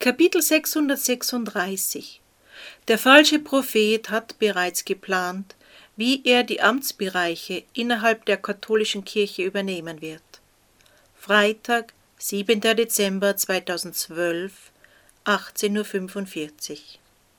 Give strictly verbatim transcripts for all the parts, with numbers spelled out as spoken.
Kapitel sechshundertsechsunddreißig. Der falsche Prophet hat bereits geplant, wie er die Amtsbereiche innerhalb der katholischen Kirche übernehmen wird. Freitag, siebenter Dezember zweitausendzwölf, achtzehn Uhr fünfundvierzig.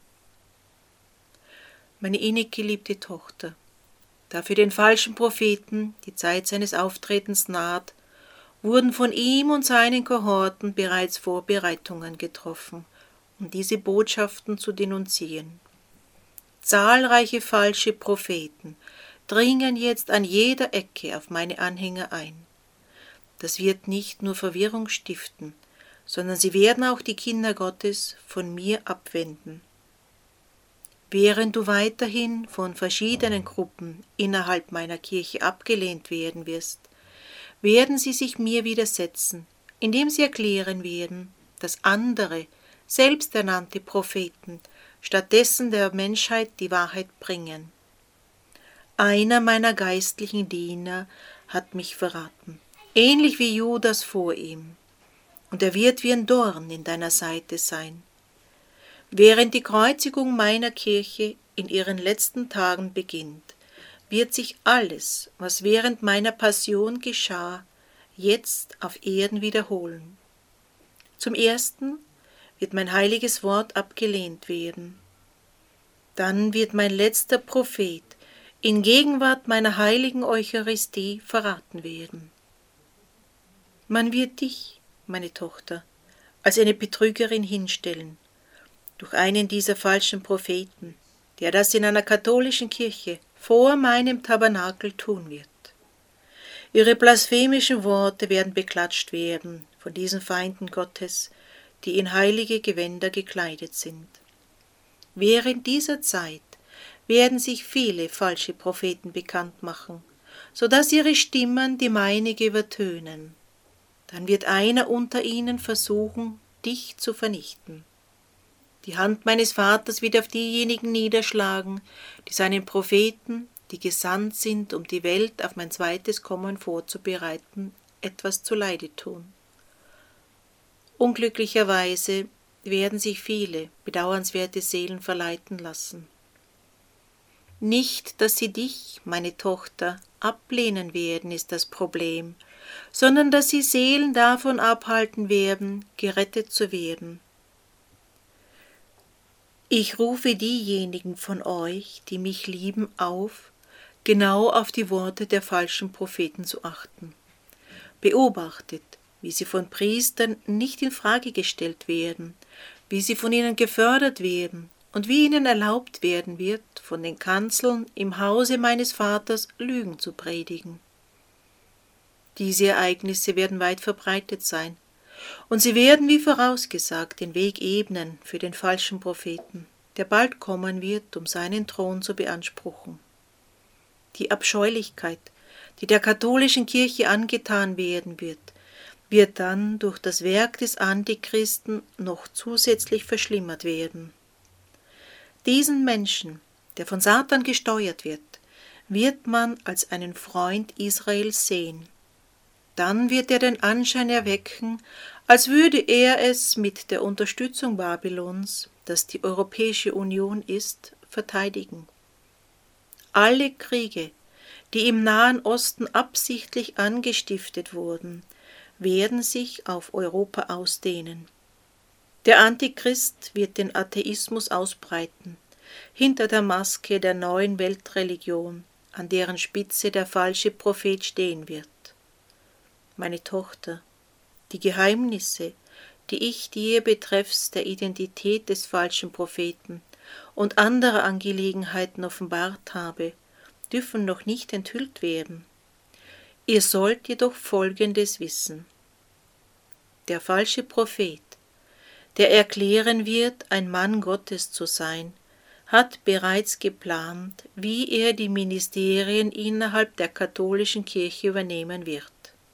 Meine innig geliebte Tochter, da für den falschen Propheten die Zeit seines Auftretens naht, wurden von ihm und seinen Kohorten bereits Vorbereitungen getroffen, um diese Botschaften zu denunzieren. Zahlreiche falsche Propheten dringen jetzt an jeder Ecke auf meine Anhänger ein. Das wird nicht nur Verwirrung stiften, sondern sie werden auch die Kinder Gottes von mir abwenden. Während du weiterhin von verschiedenen Gruppen innerhalb meiner Kirche abgelehnt werden wirst, werden sie sich mir widersetzen, indem sie erklären werden, dass andere, selbsternannte Propheten stattdessen der Menschheit die Wahrheit bringen. Einer meiner geistlichen Diener hat mich verraten, ähnlich wie Judas vor ihm, und er wird wie ein Dorn in deiner Seite sein. Während die Kreuzigung meiner Kirche in ihren letzten Tagen beginnt, wird sich alles, was während meiner Passion geschah, jetzt auf Erden wiederholen. Zum Ersten wird mein heiliges Wort abgelehnt werden. Dann wird mein letzter Prophet in Gegenwart meiner heiligen Eucharistie verraten werden. Man wird dich, meine Tochter, als eine Betrügerin hinstellen, durch einen dieser falschen Propheten, der das in einer katholischen Kirche vor meinem Tabernakel tun wird. Ihre blasphemischen Worte werden beklatscht werden von diesen Feinden Gottes, die in heilige Gewänder gekleidet sind. Während dieser Zeit werden sich viele falsche Propheten bekannt machen, so dass ihre Stimmen die meinige übertönen. Dann wird einer unter ihnen versuchen, dich zu vernichten. Die Hand meines Vaters wird auf diejenigen niederschlagen, die seinen Propheten, die gesandt sind, um die Welt auf mein zweites Kommen vorzubereiten, etwas zuleide tun. Unglücklicherweise werden sich viele bedauernswerte Seelen verleiten lassen. Nicht, dass sie dich, meine Tochter, ablehnen werden, ist das Problem, sondern dass sie Seelen davon abhalten werden, gerettet zu werden. Ich rufe diejenigen von euch, die mich lieben, auf, genau auf die Worte der falschen Propheten zu achten. Beobachtet, wie sie von Priestern nicht in Frage gestellt werden, wie sie von ihnen gefördert werden und wie ihnen erlaubt werden wird, von den Kanzeln im Hause meines Vaters Lügen zu predigen. Diese Ereignisse werden weit verbreitet sein, und sie werden wie vorausgesagt den Weg ebnen für den falschen Propheten, der bald kommen wird, um seinen Thron zu beanspruchen. Die Abscheulichkeit, die der katholischen Kirche angetan werden wird, wird dann durch das Werk des Antichristen noch zusätzlich verschlimmert werden. Diesen Menschen, der von Satan gesteuert wird, wird man als einen Freund Israels sehen. Dann wird er den Anschein erwecken, als würde er es mit der Unterstützung Babylons, das die Europäische Union ist, verteidigen. Alle Kriege, die im Nahen Osten absichtlich angestiftet wurden, werden sich auf Europa ausdehnen. Der Antichrist wird den Atheismus ausbreiten, hinter der Maske der neuen Weltreligion, an deren Spitze der falsche Prophet stehen wird. Meine Tochter, die Geheimnisse, die ich dir betreffs der Identität des falschen Propheten und anderer Angelegenheiten offenbart habe, dürfen noch nicht enthüllt werden. Ihr sollt jedoch Folgendes wissen. Der falsche Prophet, der erklären wird, ein Mann Gottes zu sein, hat bereits geplant, wie er die Ministerien innerhalb der katholischen Kirche übernehmen wird.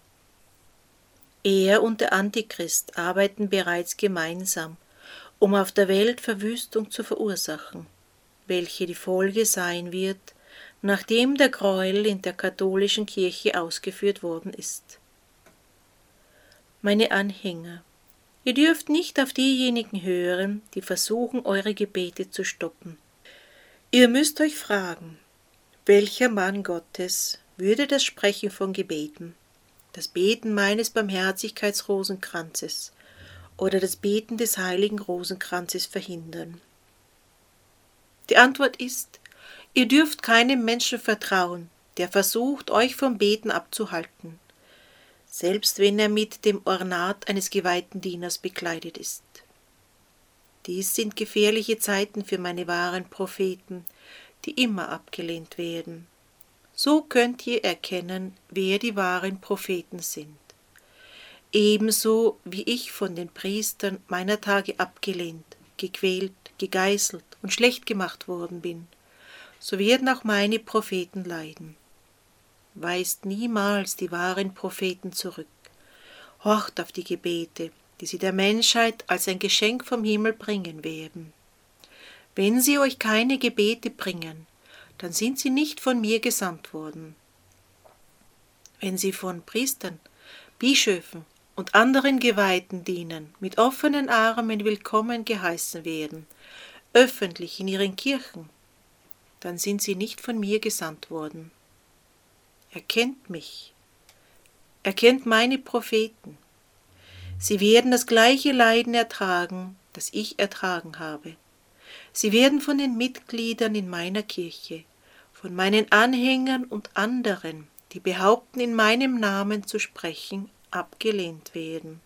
Er und der Antichrist arbeiten bereits gemeinsam, um auf der Welt Verwüstung zu verursachen, welche die Folge sein wird, nachdem der Gräuel in der katholischen Kirche ausgeführt worden ist. Meine Anhänger, Ihr dürft nicht auf diejenigen hören, die versuchen, eure Gebete zu stoppen. Ihr müsst euch fragen, welcher Mann Gottes würde das Sprechen von Gebeten, das Beten meines Barmherzigkeitsrosenkranzes oder das Beten des heiligen Rosenkranzes verhindern? Die Antwort ist, ihr dürft keinem Menschen vertrauen, der versucht, euch vom Beten abzuhalten, selbst wenn er mit dem Ornat eines geweihten Dieners bekleidet ist. Dies sind gefährliche Zeiten für meine wahren Propheten, die immer abgelehnt werden. So könnt ihr erkennen, wer die wahren Propheten sind. Ebenso wie ich von den Priestern meiner Tage abgelehnt, gequält, gegeißelt und schlecht gemacht worden bin, so werden auch meine Propheten leiden. Weist niemals die wahren Propheten zurück. Horcht auf die Gebete, die sie der Menschheit als ein Geschenk vom Himmel bringen werden. Wenn sie euch keine Gebete bringen, dann sind sie nicht von mir gesandt worden. Wenn sie von Priestern, Bischöfen und anderen Geweihten dienen, mit offenen Armen willkommen geheißen werden, öffentlich in ihren Kirchen, dann sind sie nicht von mir gesandt worden. Erkennt mich, erkennt meine Propheten. Sie werden das gleiche Leiden ertragen, das ich ertragen habe. Sie werden von den Mitgliedern in meiner Kirche, von meinen Anhängern und anderen, die behaupten, in meinem Namen zu sprechen, abgelehnt werden.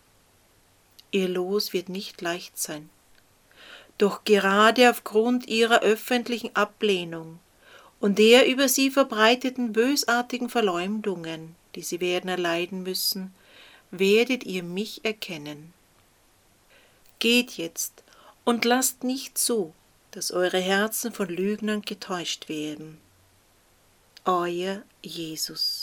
Ihr Los wird nicht leicht sein. Doch gerade aufgrund ihrer öffentlichen Ablehnung und der über sie verbreiteten bösartigen Verleumdungen, die sie werden erleiden müssen, werdet ihr mich erkennen. Geht jetzt und lasst nicht zu, dass eure Herzen von Lügnern getäuscht werden. Euer Jesus.